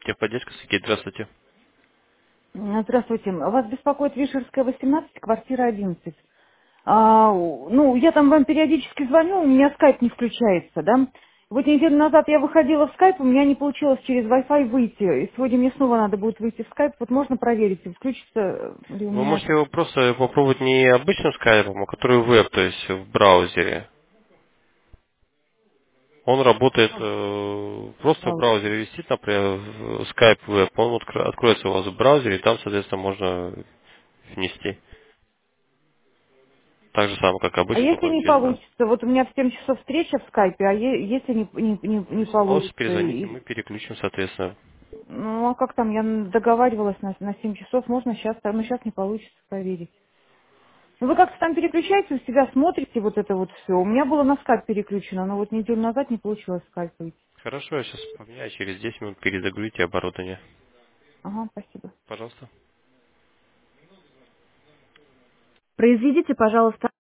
Техподдержка, Сергей, здравствуйте. Здравствуйте. Вас беспокоит Вишерская, 18, квартира 11. Ну, я там вам периодически звоню, у меня скайп не включается, да? Вот неделю назад я выходила в скайп, у меня не получилось через Wi-Fi выйти. И сегодня мне снова надо будет выйти в скайп. Вот можно проверить, включится ли у Вы меня... можете его просто попробовать не обычным скайпом, а который веб, то есть в браузере. Он работает просто в браузер. браузере, висит, например, в Skype веб. Он откроется у вас в браузере, и там, соответственно, можно внести. Так же самое, как А обычно, если только не без нас. получится? Вот у меня в 7 часов встреча в скайпе, а если не Можете получится? перезвоните, мы переключим, соответственно. Ну, а как там, я договаривалась на 7 часов, можно сейчас, но сейчас не получится проверить. Ну, вы как-то там переключаете у себя, смотрите вот это вот все. У меня было на скайп переключено, но вот неделю назад не получилось в скайп выйти. Хорошо, я сейчас поменяю, через 10 минут перезагрузите оборудование. Ага, спасибо. Пожалуйста. Произведите, пожалуйста,